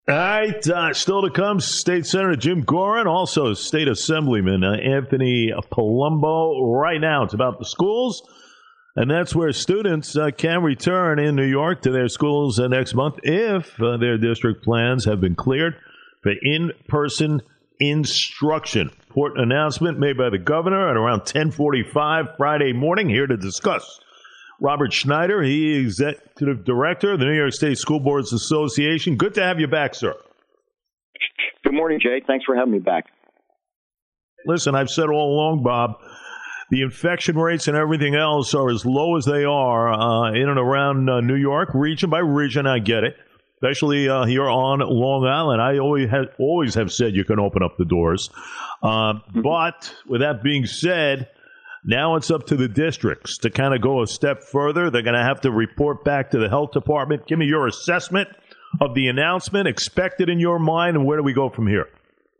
All right, still to come, State Senator Jim Gorin, also State Assemblyman Anthony Palumbo. Right now, it's about the schools, and that's where students can return in New York to their schools next month if their district plans have been cleared for in-person instruction. Important announcement made by the governor at around 10:45 Friday morning. Here to discuss, Robert Schneider, he is Executive Director of the New York State School Boards Association. Good to have you back, sir. Good morning, Jay. Thanks for having me back. Listen, I've said all along, Bob, the infection rates and everything else are as low as they are in and around New York, region by region. I get it, especially here on Long Island. I always have said you can open up the doors. But with that being said, now it's up to the districts to kind of go a step further. They're going to have to report back to the health department. Give me your assessment of the announcement expected in your mind, and where do we go from here?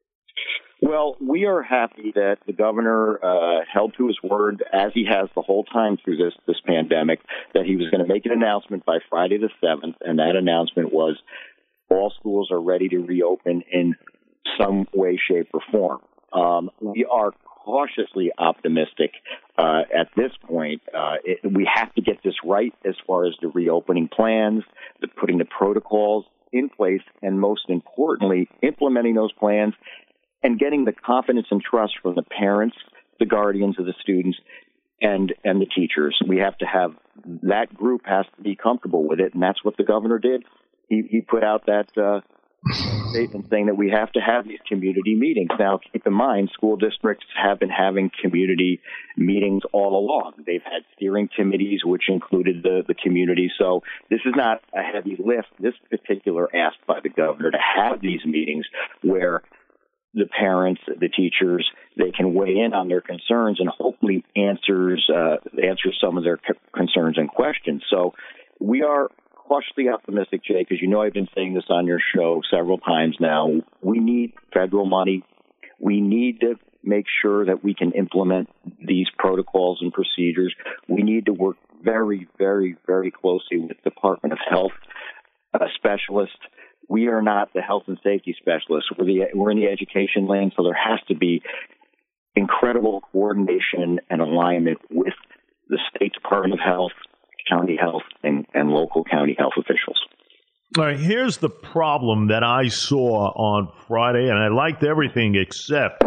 Well, we are happy that the governor held to his word, as he has the whole time through this pandemic, that he was going to make an announcement by Friday the 7th, and that announcement was all schools are ready to reopen in some way, shape, or form. We are cautiously optimistic at this point. We have to get this right as far as the reopening plans, putting the protocols in place, and most importantly, implementing those plans and getting the confidence and trust from the parents, the guardians of the students, and the teachers. We have to have that group has to be comfortable with it, and that's what the governor did. He put out that statement saying that we have to have these community meetings. Now, keep in mind, school districts have been having community meetings all along. They've had steering committees, which included the community. So this is not a heavy lift, this particular ask by the governor to have these meetings where the parents, the teachers, they can weigh in on their concerns and hopefully answer some of their concerns and questions. So we are cautiously optimistic, Jay, because you know I've been saying this on your show several times now. We need federal money. We need to make sure that we can implement these protocols and procedures. We need to work very, very, very closely with the Department of Health specialists. We are not the health and safety specialists. We're in the education lane, so there has to be incredible coordination and alignment with the State Department of Health, county health, and local county health officials. All right, here's the problem that I saw on Friday, and I liked everything except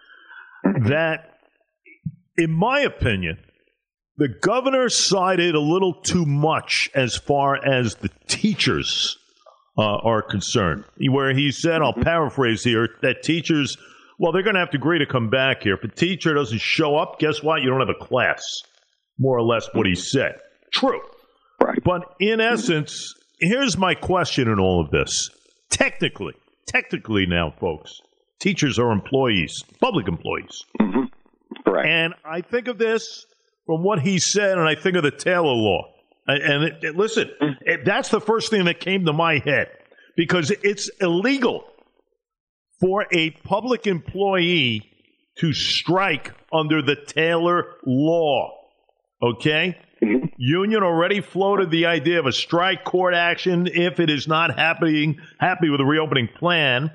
that, in my opinion, the governor sided a little too much as far as the teachers are concerned, where he said, I'll paraphrase here, that teachers, well, they're going to have to agree to come back here. If a teacher doesn't show up, guess what? You don't have a class, more or less what he said. True. Right. But in essence, here's my question in all of this. Technically now, folks, teachers are employees, public employees. Mm-hmm. Correct. And I think of this from what he said, and I think of the Taylor Law. Listen, that's the first thing that came to my head, because it's illegal for a public employee to strike under the Taylor Law. Okay? Mm-hmm. Union already floated the idea of a strike court action if it is not happy with the reopening plan.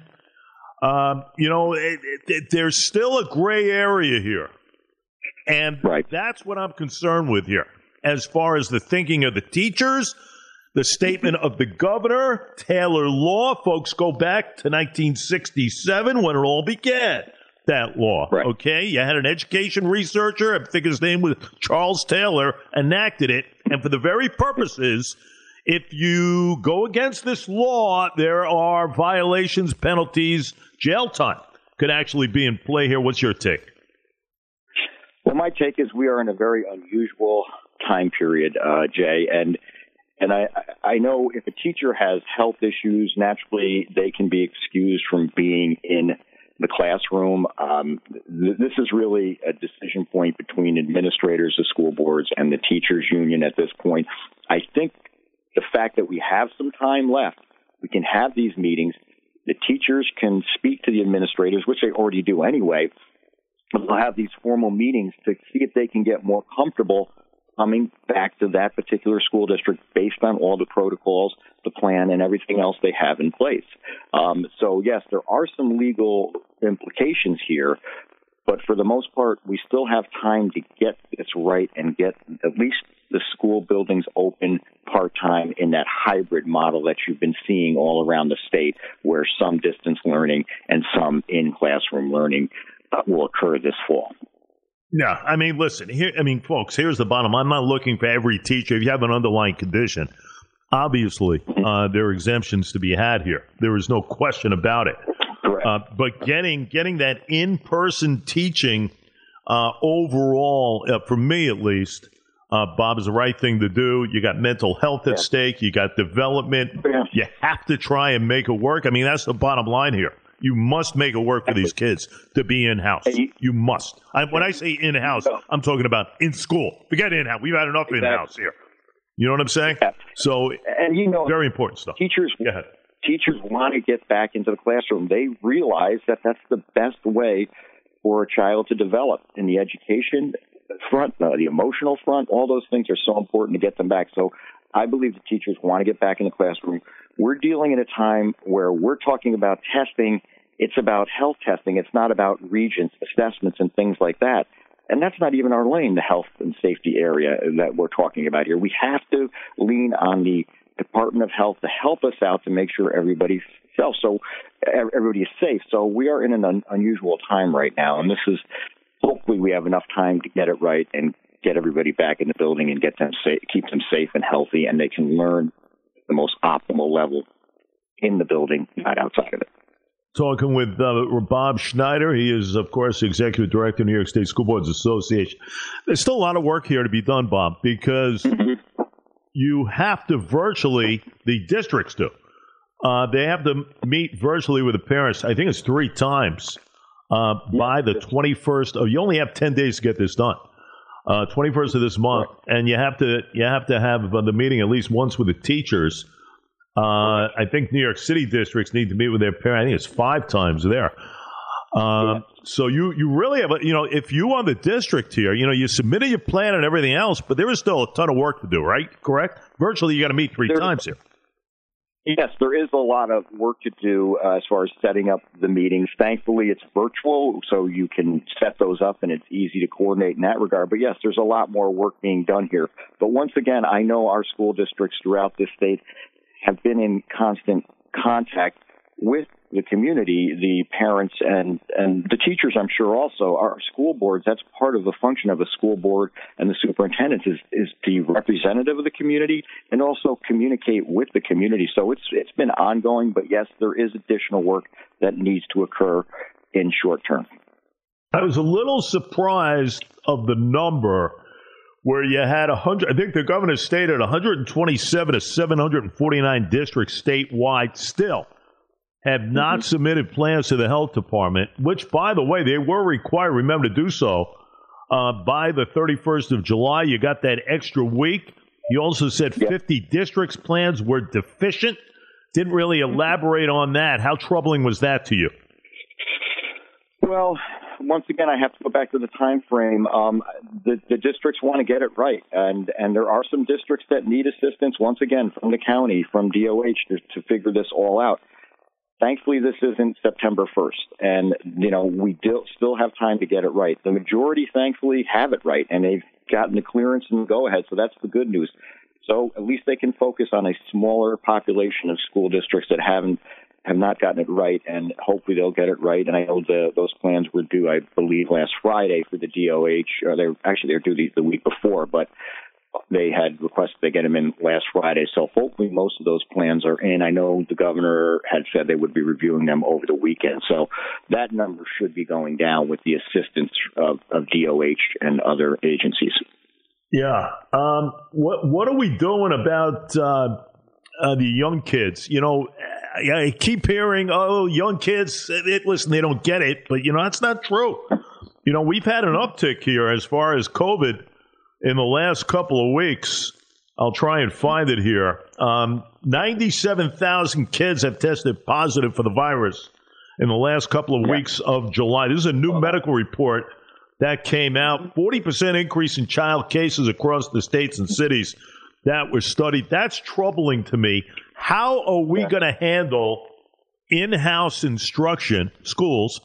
There's still a gray area here. And That's what I'm concerned with here. As far as the thinking of the teachers, the statement of the governor, Taylor Law, folks, go back to 1967 when it all began, that law. Right. Okay? You had an education researcher, I think his name was Charles Taylor, enacted it. And for the very purposes, if you go against this law, there are violations, penalties, jail time could actually be in play here. What's your take? Well, my take is we are in a very unusual time period, Jay, and I know if a teacher has health issues, naturally they can be excused from being in the classroom. This is really a decision point between administrators of school boards and the teachers union at this point. I think the fact that we have some time left, we can have these meetings. The teachers can speak to the administrators, which they already do anyway. We'll have these formal meetings to see if they can get more comfortable coming back to that particular school district based on all the protocols, the plan, and everything else they have in place. So, yes, there are some legal implications here, but for the most part, we still have time to get this right and get at least the school buildings open part-time in that hybrid model that you've been seeing all around the state, where some distance learning and some in-classroom learning will occur this fall. Yeah, I mean, listen, folks, here's the bottom. I'm not looking for every teacher. If you have an underlying condition, obviously, there are exemptions to be had here. There is no question about it. Correct. But getting that in-person teaching overall, for me at least, Bob, is the right thing to do. You got mental health at stake. You got development. Yeah. You have to try and make it work. I mean, that's the bottom line here. You must make it work for these kids to be in-house. You must. When I say in-house, I'm talking about in school. Forget in-house. We've had enough in-house here. You know what I'm saying? Yeah. So, and very important stuff. Teachers want to get back into the classroom. They realize that that's the best way for a child to develop in the education front, the emotional front. All those things are so important to get them back. So I believe the teachers want to get back in the classroom. We're dealing in a time where we're talking about testing. It's about health testing. It's not about regents, assessments, and things like that. And that's not even our lane, the health and safety area that we're talking about here. We have to lean on the Department of Health to help us out to make sure everybody is safe. So we are in an unusual time right now, and this is hopefully we have enough time to get it right and get everybody back in the building and get them safe, keep them safe and healthy, and they can learn the most optimal level in the building, not outside of it. Talking with Bob Schneider. He is, of course, Executive Director of New York State School Boards Association. There's still a lot of work here to be done, Bob, because you have to the districts do. They have to meet virtually with the parents. I think it's 3 times by the 21st. You only have 10 days to get this done. 21st of this month, and you have to have the meeting at least once with the teachers. I think New York City districts need to meet with their parents. I think it's 5 times there. So you really have, if you are the district here, you submitted your plan and everything else, but there is still a ton of work to do, right? Correct? Virtually, you got to meet 3 times here. Yes, there is a lot of work to do as far as setting up the meetings. Thankfully, it's virtual, so you can set those up, and it's easy to coordinate in that regard. But yes, there's a lot more work being done here. But once again, I know our school districts throughout this state have been in constant contact with the community, the parents, and the teachers, I'm sure also. Our school boards, that's part of the function of a school board and the superintendent is the representative of the community and also communicate with the community. So it's been ongoing, but yes, there is additional work that needs to occur in short term. I was a little surprised of the number where you had 100. I think the governor stated 127 of 749 districts statewide still have not submitted plans to the health department, which, by the way, they were required, remember, to do so by the 31st of July. You got that extra week. You also said 50 districts' plans were deficient. Didn't really elaborate on that. How troubling was that to you? Well, once again, I have to go back to the time frame. The districts want to get it right, and there are some districts that need assistance, once again, from the county, from DOH, to figure this all out. Thankfully, this isn't September 1st, and, we still have time to get it right. The majority, thankfully, have it right, and they've gotten the clearance and go-ahead, so that's the good news. So at least they can focus on a smaller population of school districts that have not gotten it right, and hopefully they'll get it right. And I know those plans were due, I believe, last Friday for the DOH. Or they're due the week before, but they had requested they get them in last Friday. So hopefully most of those plans are in. I know the governor had said they would be reviewing them over the weekend. So that number should be going down with the assistance of DOH and other agencies. Yeah. What are we doing about the young kids? I keep hearing, young kids, listen, they don't get it. But, that's not true. We've had an uptick here as far as COVID in the last couple of weeks. I'll try and find it here. 97,000 kids have tested positive for the virus in the last couple of weeks of July. This is a new medical report that came out. 40% increase in child cases across the states and cities that were studied. That's troubling to me. How are we going to handle in-house instruction, schools?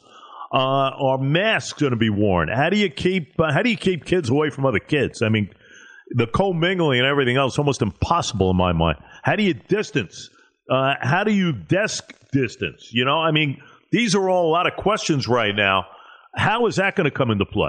Are masks going to be worn? How do you keep kids away from other kids? I mean, the commingling and everything else is almost impossible in my mind. How do you distance? How do you desk distance? You know, I mean, these are all a lot of questions right now. How is that going to come into play?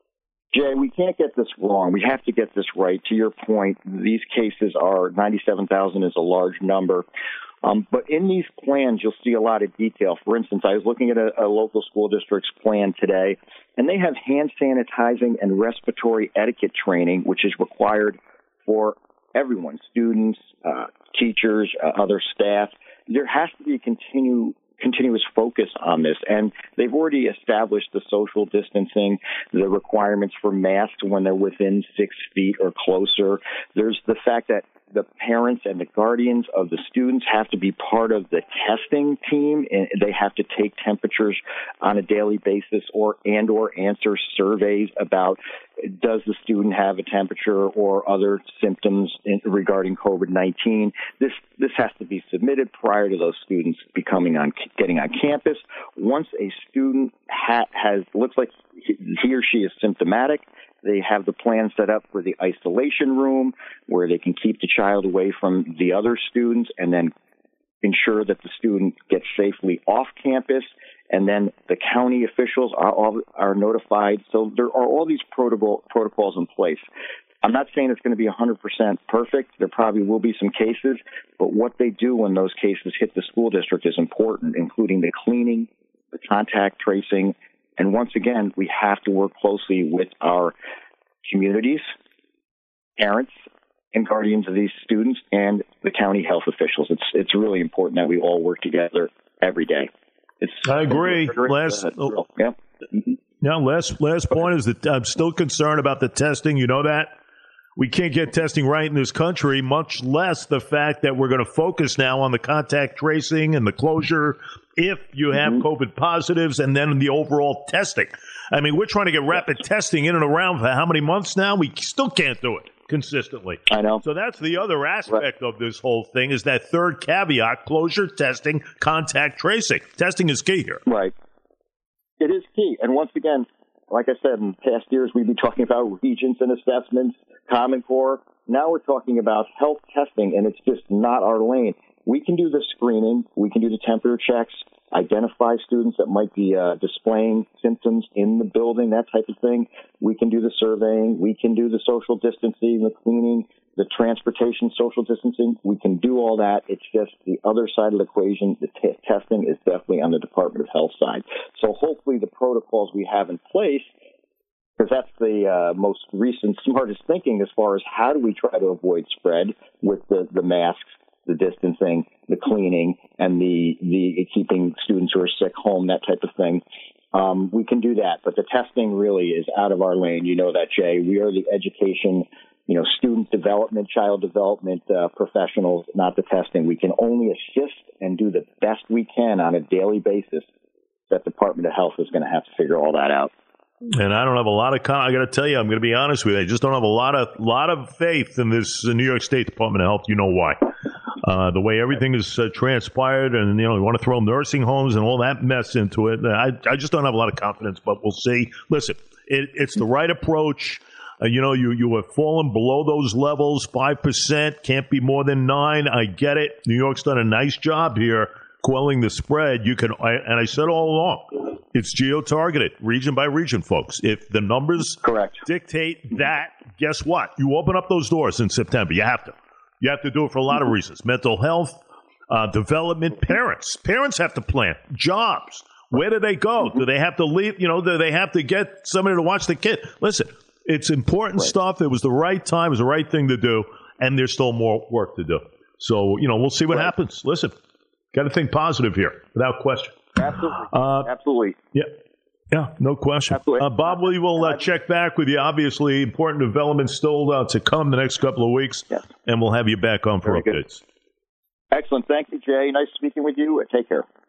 Jay, we can't get this wrong. We have to get this right. To your point, these cases are 97,000 is a large number. But in these plans, you'll see a lot of detail. For instance, I was looking at a local school district's plan today, and they have hand sanitizing and respiratory etiquette training, which is required for everyone, students, teachers, other staff. There has to be a continuous focus on this. And they've already established the social distancing, the requirements for masks when they're within 6 feet or closer. There's the fact that the parents and the guardians of the students have to be part of the testing team, and they have to take temperatures on a daily basis or answer surveys about does the student have a temperature or other symptoms regarding COVID-19. This has to be submitted prior to those students getting on campus. Once a student looks like he or she is symptomatic, they have the plan set up for the isolation room where they can keep the child away from the other students and then ensure that the student gets safely off campus. And then the county officials are notified. So there are all these protocols in place. I'm not saying it's going to be 100% perfect. There probably will be some cases, but what they do when those cases hit the school district is important, including the cleaning, the contact tracing. And once again, we have to work closely with our communities, parents, and guardians of these students, and the county health officials. It's really important that we all work together every day. I agree. Last point is that I'm still concerned about the testing. You know that? We can't get testing right in this country, much less the fact that we're going to focus now on the contact tracing and the closure if you have COVID positives and then the overall testing. I mean, we're trying to get rapid testing in and around for how many months now? We still can't do it consistently. I know. So that's the other aspect of this whole thing is that third caveat, closure, testing, contact tracing. Testing is key here. Right. It is key. And once again, like I said, in past years, we've been talking about regions and assessments, Common Core. Now we're talking about health testing, and it's just not our lane. We can do the screening. We can do the temperature checks, identify students that might be displaying symptoms in the building, that type of thing. We can do the surveying. We can do the social distancing, the cleaning, the transportation, social distancing. We can do all that. It's just the other side of the equation. The testing is definitely on the Department of Health side. So hopefully the protocols we have in place, because that's the most recent, smartest thinking as far as how do we try to avoid spread with the masks, the distancing, the cleaning, and the keeping students who are sick home, that type of thing. We can do that, but the testing really is out of our lane. You know that, Jay. We are the education, student development, child development professionals, not the testing. We can only assist and do the best we can on a daily basis. That Department of Health is going to have to figure all that out. And I don't have a lot of. I got to tell you, I'm going to be honest with you. I just don't have a lot of faith in this New York State Department of Health. You know why? The way everything is transpired, and we want to throw nursing homes and all that mess into it. I just don't have a lot of confidence, but we'll see. Listen, it's the right approach. You have fallen below those levels. 5% can't be more than 9%. I get it. New York's done a nice job here quelling the spread. And I said all along, it's geo-targeted, region by region, folks. If the numbers dictate that, guess what? You open up those doors in September. You have to. You have to do it for a lot of reasons. Mental health, development, parents. Parents have to plan. Jobs. Where do they go? Do they have to leave? Do they have to get somebody to watch the kid? Listen, it's important stuff. It was the right time. It was the right thing to do. And there's still more work to do. So, we'll see what happens. Listen, got to think positive here, without question. Absolutely. Absolutely. Yeah. Yeah, no question. Bob, we will check back with you. Obviously, important developments still to come the next couple of weeks, and we'll have you back on for updates. Excellent. Thank you, Jay. Nice speaking with you. Take care.